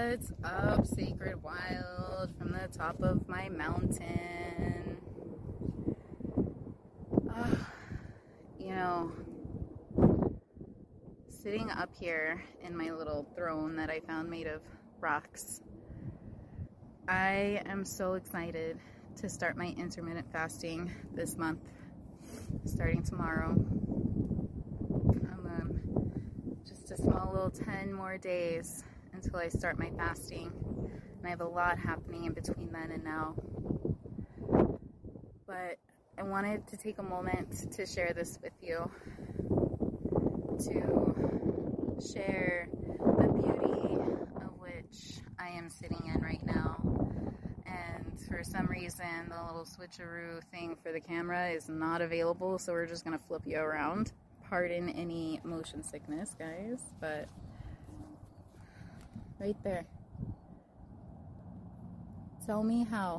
What's up, Sacred Wild, from the top of my mountain? You know, sitting up here in my little throne that I found made of rocks, I am so excited to start my intermittent fasting this month, starting tomorrow. Just a small little 10 more days until I start my fasting, and I have a lot happening in between then and now. But I wanted to take a moment to share this with you, to share the beauty of which I am sitting in right now. And for some reason, the little switcheroo thing for the camera is not available, so we're just gonna flip you around. Pardon any motion sickness, guys, but right there. Tell me how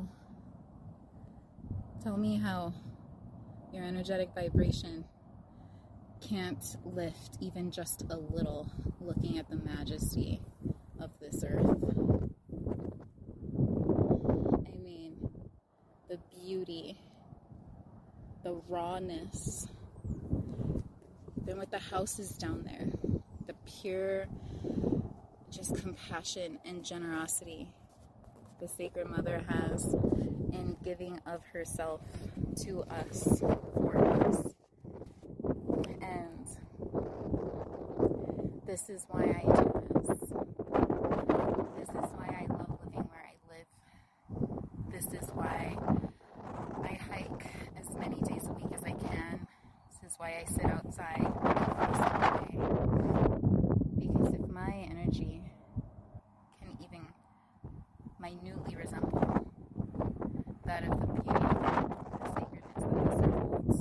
your energetic vibration can't lift even just a little looking at the majesty of this earth. I mean, the beauty, the rawness. Then with the houses down there, the pure just compassion and generosity the Sacred Mother has in giving of herself to us, for us. And this is why I do this. This is why I love living where I live. This is why I hike as many days a week as I can. This is why I sit outside every single day. Because if my energy can even minutely resemble that of the beauty, the sacredness that this earth holds,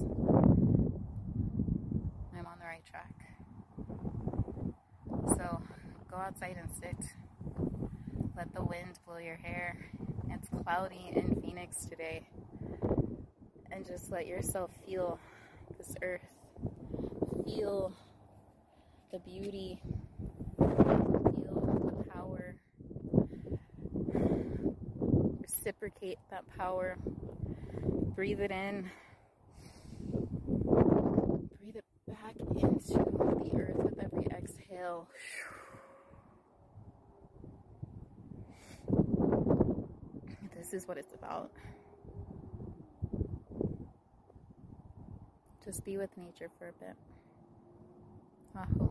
I'm on the right track. So go outside and sit. Let the wind blow your hair. It's cloudy in Phoenix today. And just let yourself feel this earth. Feel the beauty. Feel the power. Reciprocate that power. Breathe it in. Breathe it back into the earth with every exhale. This is what it's about. Just be with nature for a bit. Aho.